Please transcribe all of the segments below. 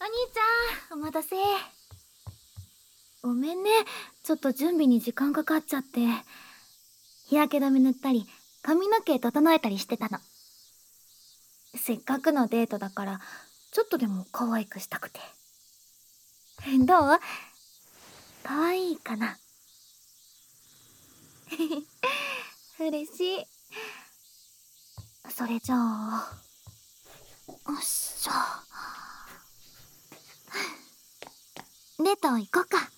お兄ちゃん、お待たせ。ごめんね、ちょっと準備に時間かかっちゃって。日焼け止め塗ったり、髪の毛整えたりしてたの。せっかくのデートだから、ちょっとでも可愛くしたくて。どう？可愛いかな？嬉しい。それじゃあ、よっしゃ。デート行こうか。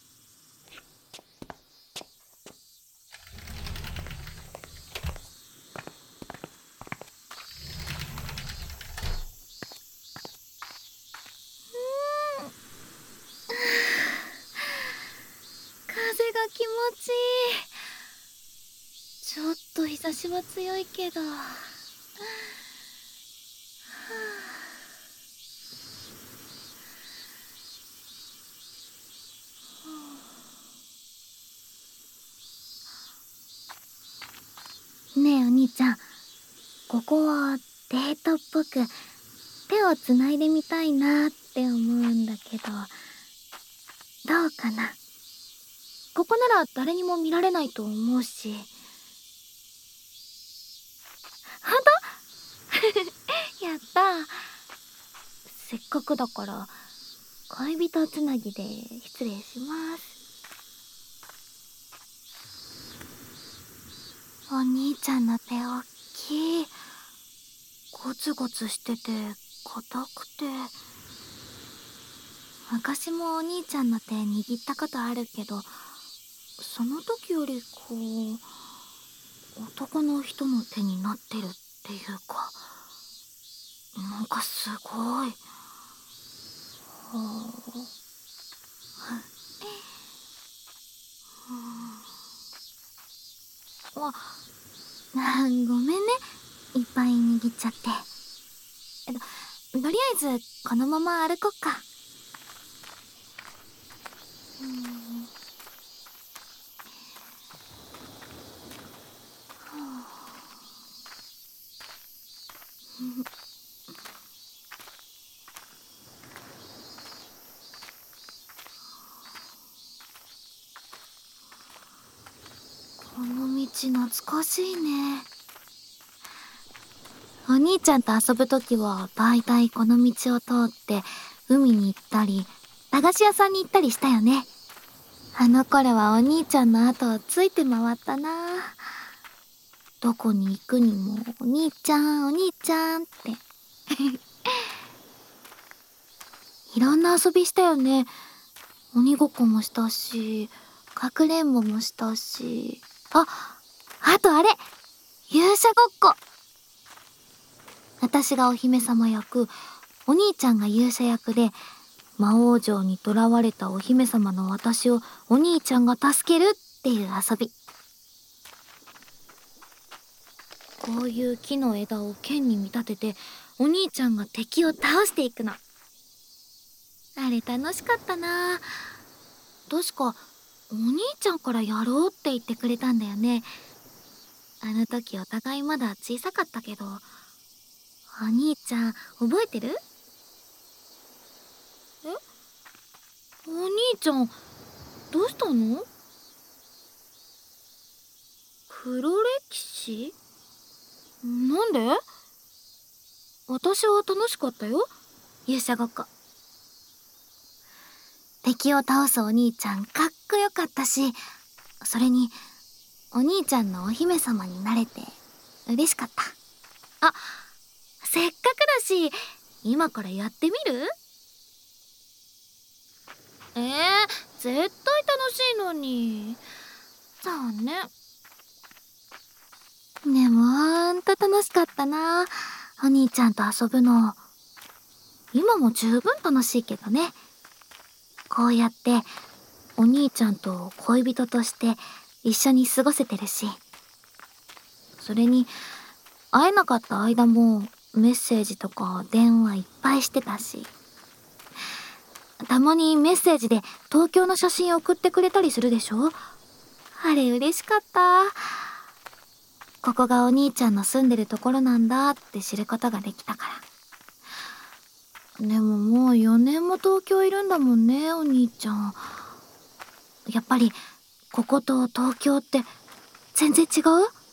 風が気持ちいい。ちょっと日差しは強いけど。ねえお兄ちゃん、ここはデートっぽく手をつないでみたいなって思うんだけど、どうかな？ここなら誰にも見られないと思うし。ほんと？やったー。せっかくだから恋人つなぎで失礼します。お兄ちゃんの手おっきい。ゴツゴツしてて硬くて。昔もお兄ちゃんの手握ったことあるけど、その時より男の人の手になってるっていうか、なんかすごい。はあ。ごめんね、いっぱい握っちゃって。とりあえずこのまま歩こっか。この道懐かしいね。お兄ちゃんと遊ぶときはだいたいこの道を通って海に行ったり駄菓子屋さんに行ったりしたよね。あの頃はお兄ちゃんの後をついて回ったな。どこに行くにもお兄ちゃんお兄ちゃんって。いろんな遊びしたよね。鬼ごっこもしたし、かくれんぼもしたし、あとあれ、勇者ごっこ。私がお姫様役、お兄ちゃんが勇者役で、魔王城に囚われたお姫様の私をお兄ちゃんが助けるっていう遊び。こういう木の枝を剣に見立ててお兄ちゃんが敵を倒していくの。あれ楽しかったな。確かお兄ちゃんからやろうって言ってくれたんだよね。あの時お互いまだ小さかったけど。お兄ちゃん覚えてる？お兄ちゃんどうしたの？黒歴史？なんで？私は楽しかったよ、勇者ごっこ。敵を倒すお兄ちゃんかっこよかったし、それにお兄ちゃんのお姫様になれて嬉しかった。せっかくだし今からやってみる？絶対楽しいのに。残念。でもほんと楽しかったな、お兄ちゃんと遊ぶの。今も十分楽しいけどね。こうやってお兄ちゃんと恋人として一緒に過ごせてるし、それに会えなかった間もメッセージとか電話いっぱいしてたし、たまにメッセージで東京の写真送ってくれたりするでしょ。あれ嬉しかった。ここがお兄ちゃんの住んでるところなんだって知ることができたから。 でももう4年も東京いるんだもんね、お兄ちゃん。やっぱりここと東京って全然違う？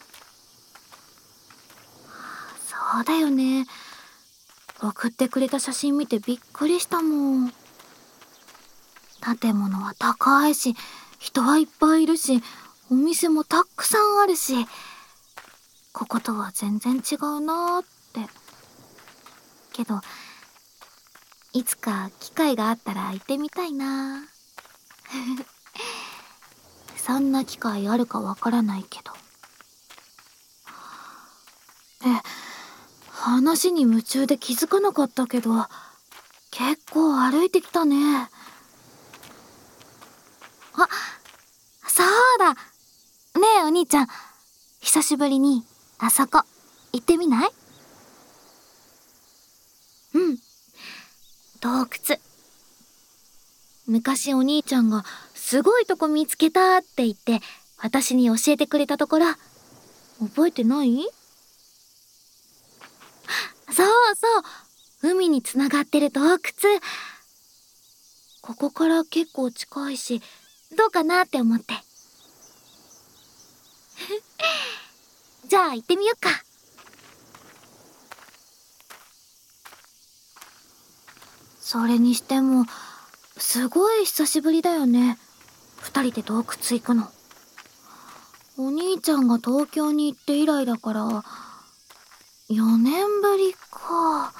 そうだよね。送ってくれた写真見てびっくりしたもん。建物は高いし、人はいっぱいいるし、お店もたくさんあるし、こことは全然違うなーって。けど、いつか機会があったら行ってみたいな。そんな機会あるかわからないけど。話に夢中で気づかなかったけど、結構歩いてきたね。あ、そうだ。ねえお兄ちゃん、久しぶりにあそこ行ってみない？うん、洞窟。昔お兄ちゃんがすごいとこ見つけたって言って私に教えてくれたところ、覚えてない？そうそう、海につながってる洞窟。ここから結構近いし、どうかなって思って。じゃあ行ってみよっか。それにしてもすごい久しぶりだよね、二人で洞窟行くの。お兄ちゃんが東京に行って以来だから4年ぶりか。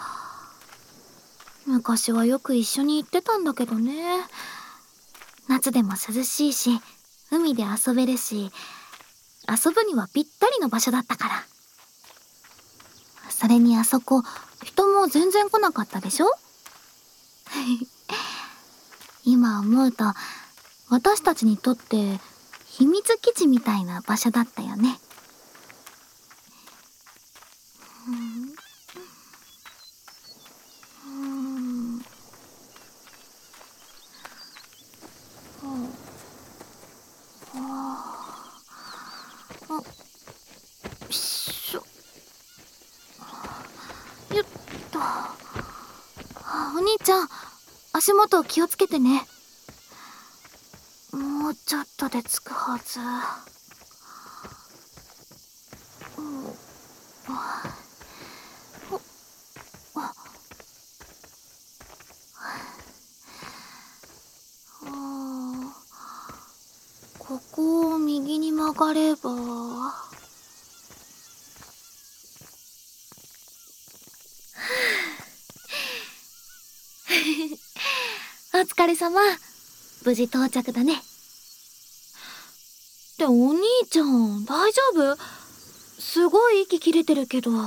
昔はよく一緒に行ってたんだけどね。夏でも涼しいし、海で遊べるし、遊ぶにはぴったりの場所だったから。それにあそこ、人も全然来なかったでしょ？今思うと、私たちにとって秘密基地みたいな場所だったよね。よいしょ。よっと。お兄ちゃん、足元気をつけてね。もうちょっとで着くはず。ここを右に曲がれば。お疲れ様。無事到着だね。ってお兄ちゃん、大丈夫？すごい息切れてるけど。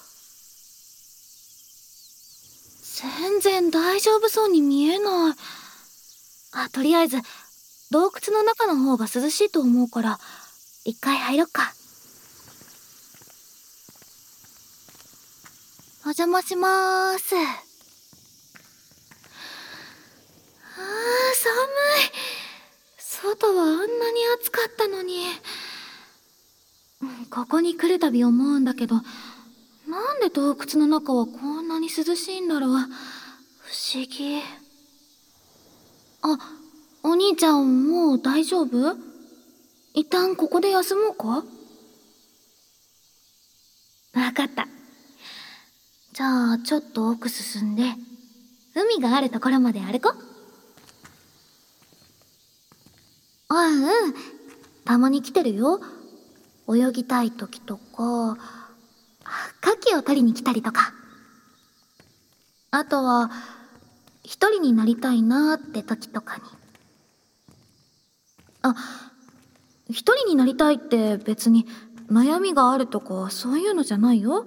全然大丈夫そうに見えない。とりあえず、洞窟の中の方が涼しいと思うから、一回入ろっか。お邪魔しまーす。寒い。外はあんなに暑かったのに。ここに来るたび思うんだけど、なんで洞窟の中はこんなに涼しいんだろう。不思議。お兄ちゃんもう大丈夫？一旦ここで休もうか？わかった。じゃあちょっと奥進んで、海があるところまで歩こう。うんうん。たまに来てるよ。泳ぎたい時とか、牡蠣を取りに来たりとか。あとは、一人になりたいなーって時とかに。あ、一人になりたいって別に悩みがあるとかそういうのじゃないよ。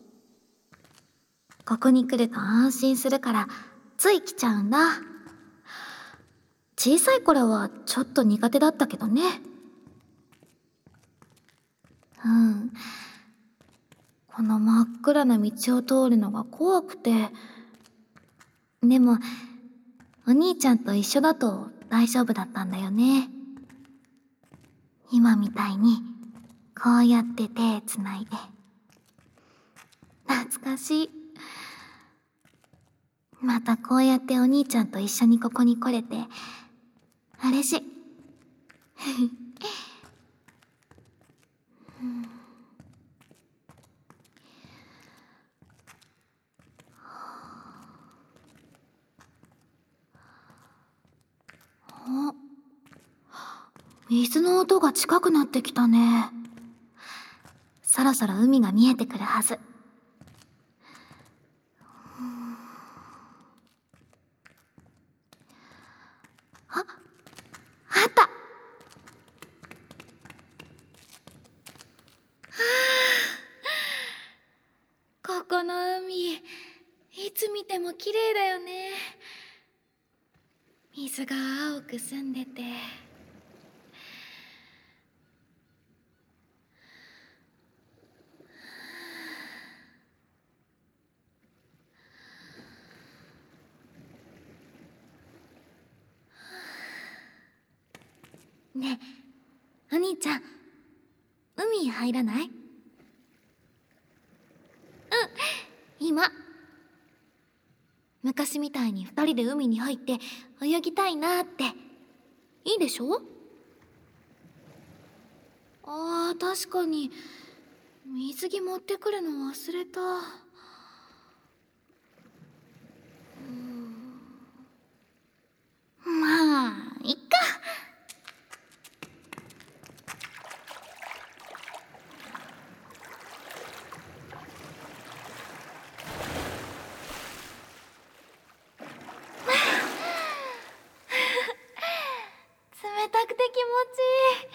ここに来ると安心するからつい来ちゃうんだ。小さい頃はちょっと苦手だったけどね。うん。この真っ暗な道を通るのが怖くて。でも、お兄ちゃんと一緒だと大丈夫だったんだよね。今みたいに、こうやって手つないで。懐かしい。 またこうやってお兄ちゃんと一緒にここに来れて嬉しい。あ、水の音が近くなってきたね。そろそろ海が見えてくるはず。あ、あった。ここの海、いつ見ても綺麗だよね。水が青く澄んでて。ねえ、お兄ちゃん、海入らない？今。昔みたいに二人で海に入って泳ぎたいなって。いいでしょ？あー、確かに水着持ってくるの忘れた。まあいっか。冷たくて気持ちい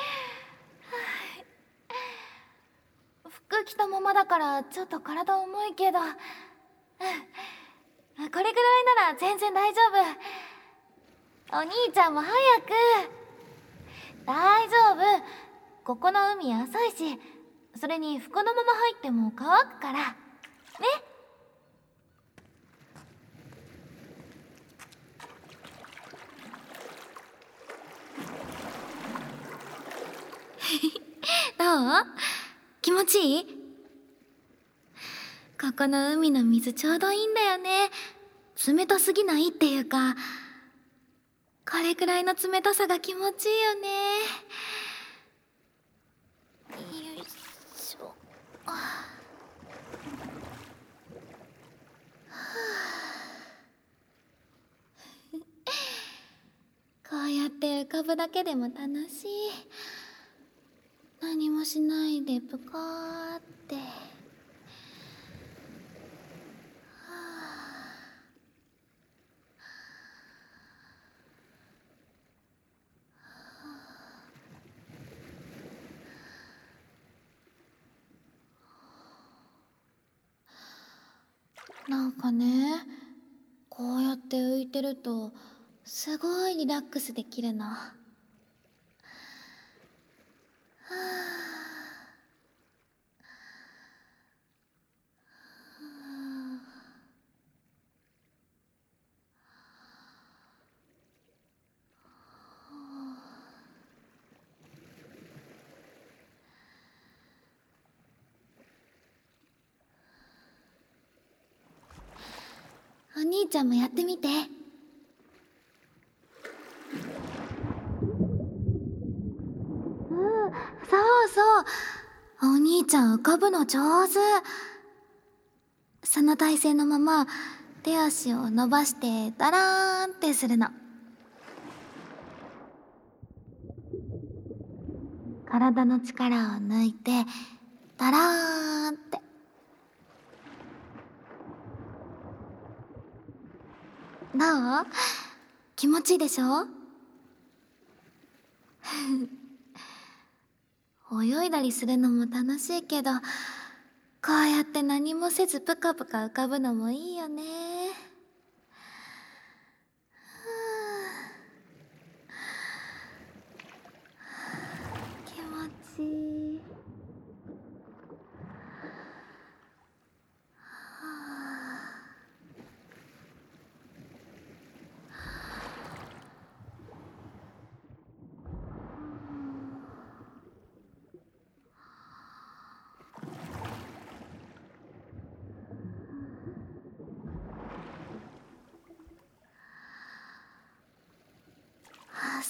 い。服着たままだからちょっと体重いけど、これぐらいなら全然大丈夫。お兄ちゃんも早く。大丈夫。ここの海浅いし、それに服のまま入っても乾くからね。どう？気持ちいい？ここの海の水ちょうどいいんだよね。冷たすぎないっていうか、これくらいの冷たさが気持ちいいよね。よいしょ。こうやって浮かぶだけでも楽しい。何もしないでぷかーって。なんかね、こうやって浮いてるとすごいリラックスできるの。お兄ちゃんもやってみて。そうそう。お兄ちゃん浮かぶの上手。その体勢のまま手足を伸ばしてダラーンってするの。体の力を抜いてダラーンって。どう？気持ちいいでしょ？泳いだりするのも楽しいけど、こうやって何もせずプカプカ浮かぶのもいいよね。気持ちいい。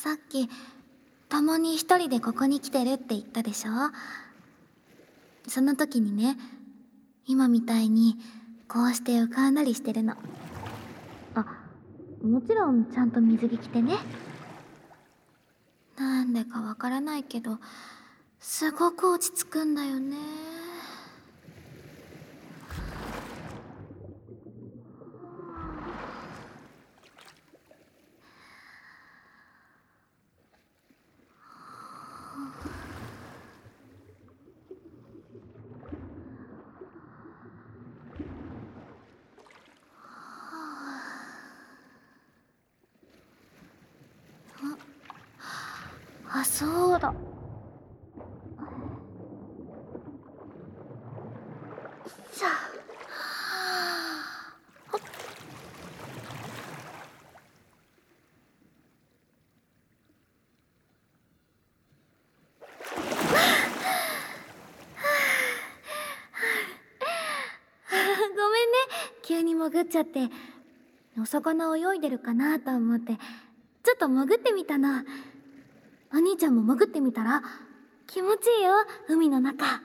さっきたまに一人でここに来てるって言ったでしょ。その時にね、今みたいにこうして浮かんだりしてるの。あ、もちろんちゃんと水着着てね。なんでかわからないけど、すごく落ち着くんだよね。あ、そうだ。さあ。ごめんね、急に潜っちゃって。お魚泳いでるかなと思ってちょっと潜ってみたの。お兄ちゃんも潜ってみたら？気持ちいいよ、海の中。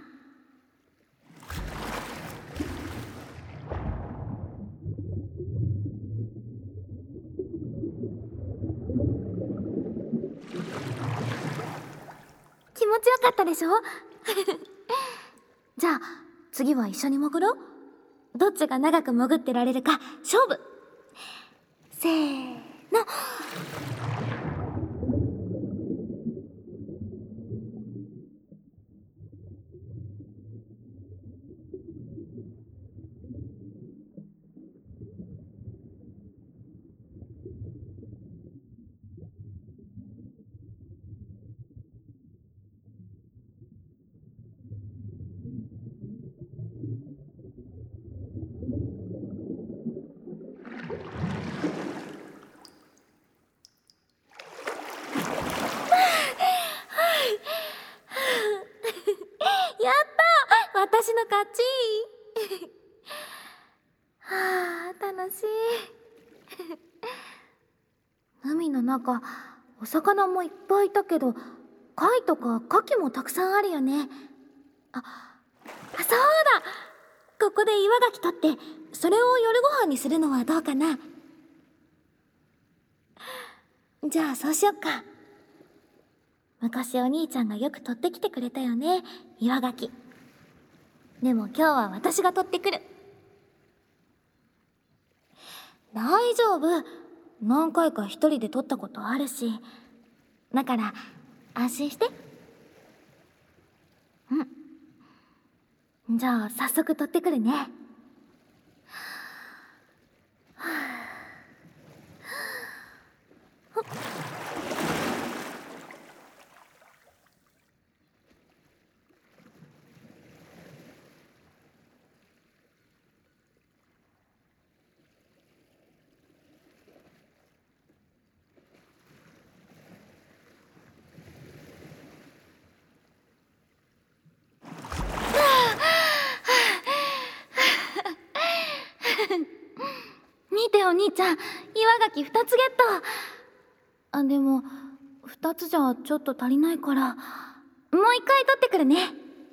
気持ちよかったでしょ？じゃあ次は一緒に潜ろう。どっちが長く潜ってられるか勝負。せーの。やった、私の勝ち。はあ、楽しい。海の中、お魚もいっぱいいたけど、貝とか牡蠣もたくさんあるよね。あ、そうだ、ここで岩牡蠣取ってそれを夜ご飯にするのはどうかな。じゃあそうしよっか。昔お兄ちゃんがよく取ってきてくれたよね、岩牡蠣。でも今日は私が取ってくる。大丈夫、何回か一人で取ったことあるし。だから安心して。うん、じゃあ早速取ってくるね。見てお兄ちゃん、岩牡蠣2つゲット。あ、でも2つじゃちょっと足りないからもう一回取ってくるね。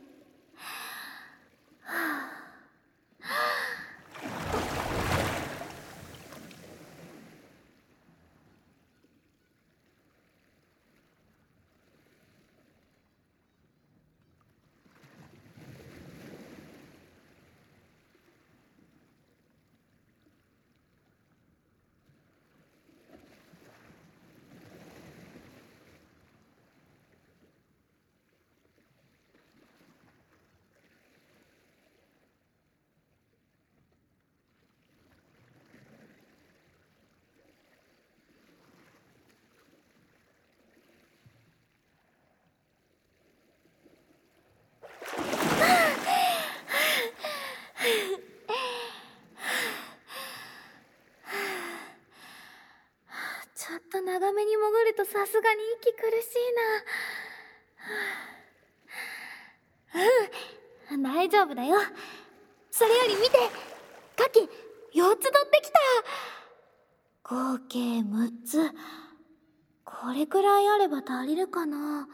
ちょっと長めに潜るとさすがに息苦しいな。うん、大丈夫だよ。それより見て、牡蠣4つ取ってきた。合計6つ。 これくらいあれば足りるかな。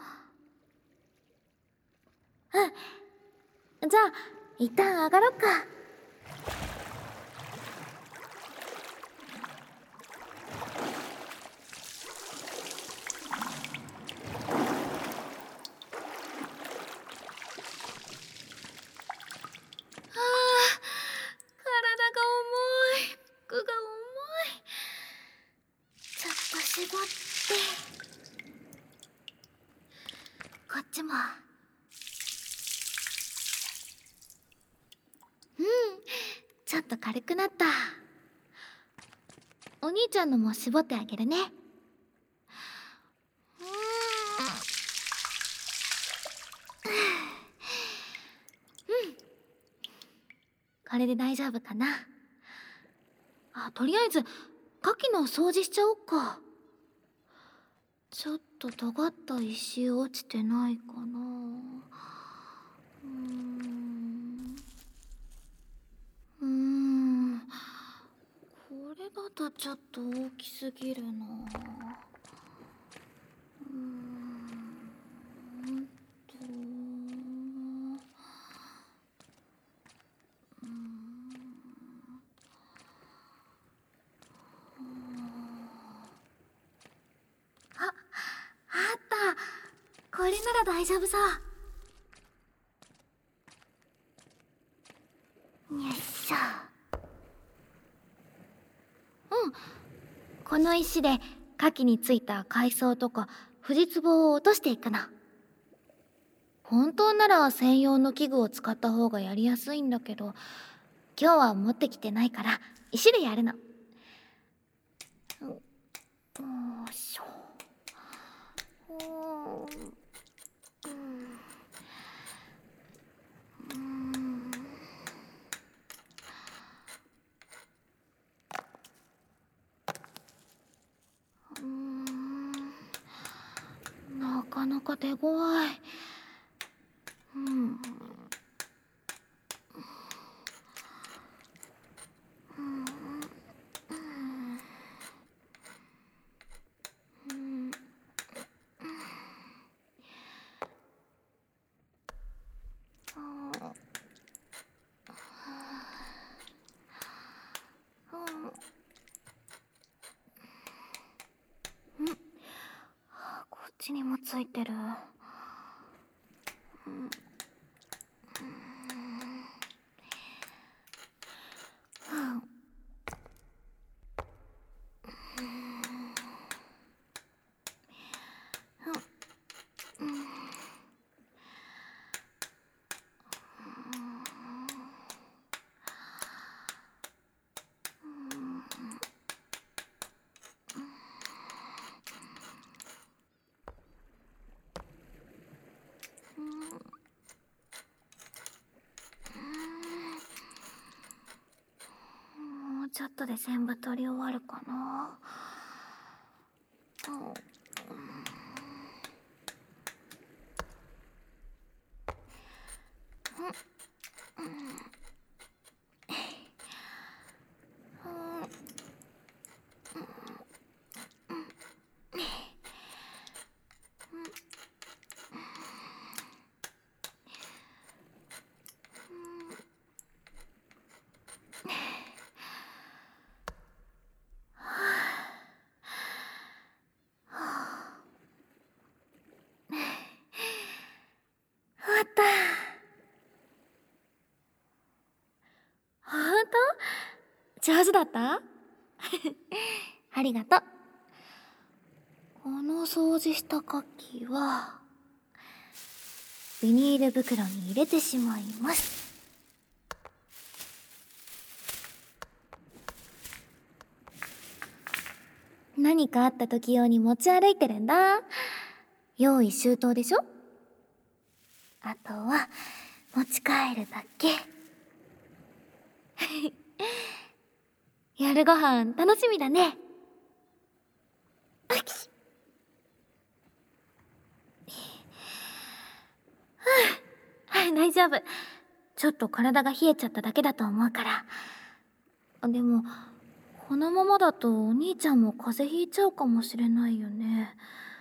うん。じゃあ、一旦上がろっか。体が重い。服が重い。ちょっと絞って。こっちも。うん。ちょっと軽くなった。お兄ちゃんのも絞ってあげるね。これで大丈夫かな。とりあえずカキの掃除しちゃおっか。ちょっと尖った石落ちてないかな。これだとちょっと大きすぎるな。とあった。これなら大丈夫そう。よいしょ。この石で牡蠣についた海藻とかフジツボを落としていくの。本当なら専用の器具を使った方がやりやすいんだけど、今日は持ってきてないから石でやるの。よいしょ。なかなか手強い。こっちにもついてる。もうちょっとで全部取り終わるかな。終わった。本当？上手だった？ありがとう。この掃除したカキはビニール袋に入れてしまいます。何かあった時用に持ち歩いてるんだ。用意周到でしょ？あとは持ち帰るだけ。夜ご飯楽しみだね。大丈夫。ちょっと体が冷えちゃっただけだと思うから。でもこのままだとお兄ちゃんも風邪ひいちゃうかもしれないよね。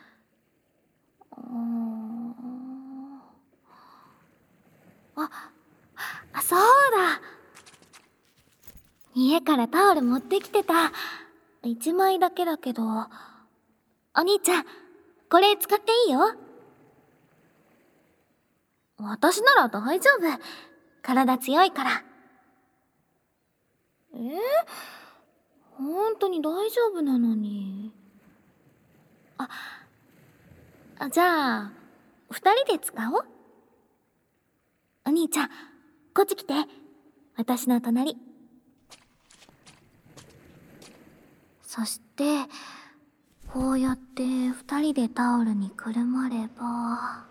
ああ、そうだ。家からタオル持ってきてた。一枚だけだけど。お兄ちゃん、これ使っていいよ。私なら大丈夫。体強いから。本当に大丈夫なのに。じゃあ、二人で使おう。お兄ちゃん、こっち来て。私の隣。そして、こうやって二人でタオルにくるまれば。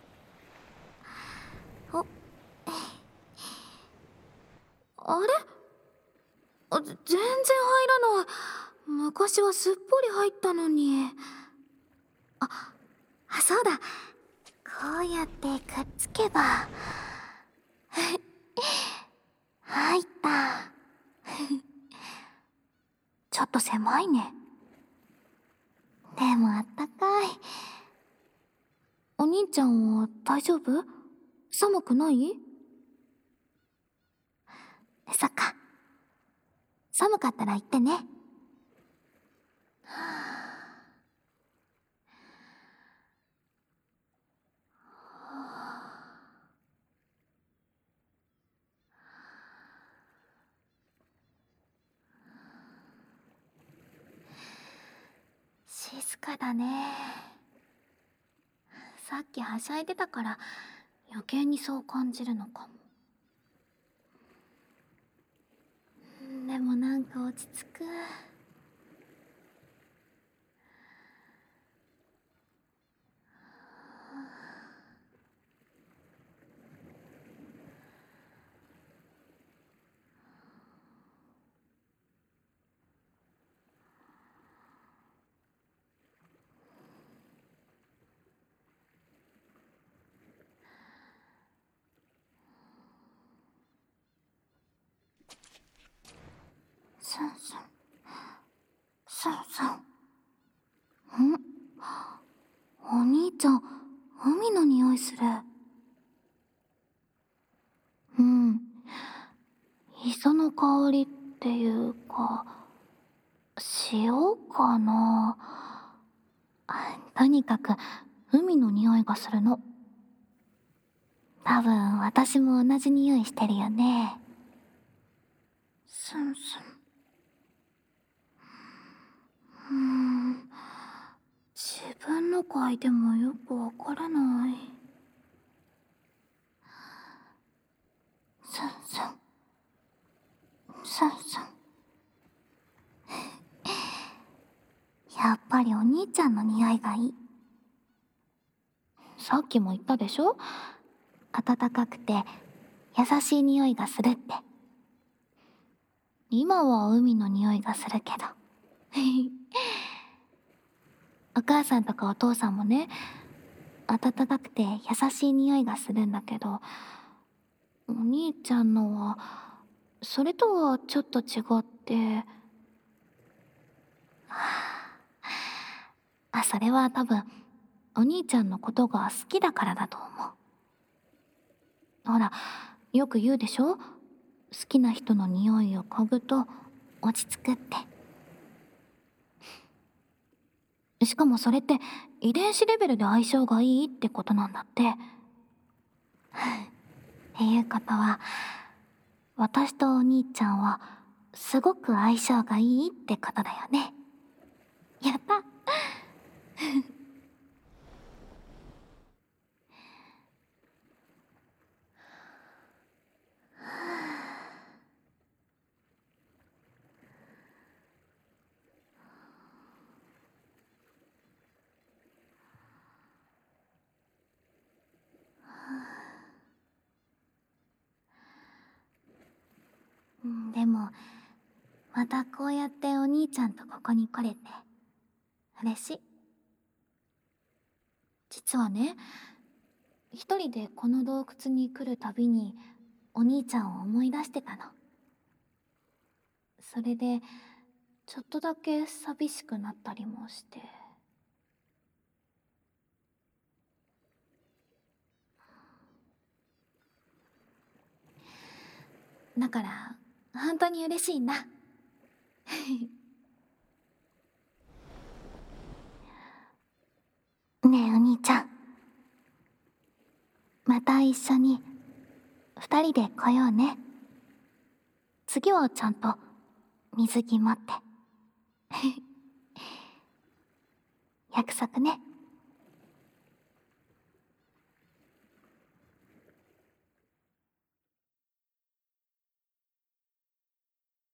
あれ全然入らない。昔はすっぽり入ったのに。そうだ。こうやってくっつけば。入った。ちょっと狭いね。でもあったかい。お兄ちゃんは大丈夫？寒くない？そっか。寒かったら言ってね。静かだね。さっきはしゃいでたから余計にそう感じるのかも。でもなんか落ち着く。スンスンスンスン。お兄ちゃん、海の匂いする。磯の香りっていうか、塩かな。とにかく海の匂いがするの。多分私も同じ匂いしてるよね。スンスン。自分の嗅いでもよくわからない。スンスンスンスン。やっぱりお兄ちゃんの匂いがいい。さっきも言ったでしょ？暖かくて優しい匂いがするって。今は海の匂いがするけど。お母さんとかお父さんもね、暖かくて優しい匂いがするんだけど、お兄ちゃんのはそれとはちょっと違って。それは多分お兄ちゃんのことが好きだからだと思う。ほら、よく言うでしょ？好きな人の匂いを嗅ぐと落ち着くって。しかもそれって遺伝子レベルで相性がいいってことなんだって。っていうことは、私とお兄ちゃんはすごく相性がいいってことだよね。やった。でもまたこうやってお兄ちゃんとここに来れて嬉しい。実はね、一人でこの洞窟に来るたびにお兄ちゃんを思い出してたの。それでちょっとだけ寂しくなったりもして。だから本当に嬉しいんだ。ねえお兄ちゃん、また一緒に二人で来ようね。次はちゃんと水着持って。約束ね。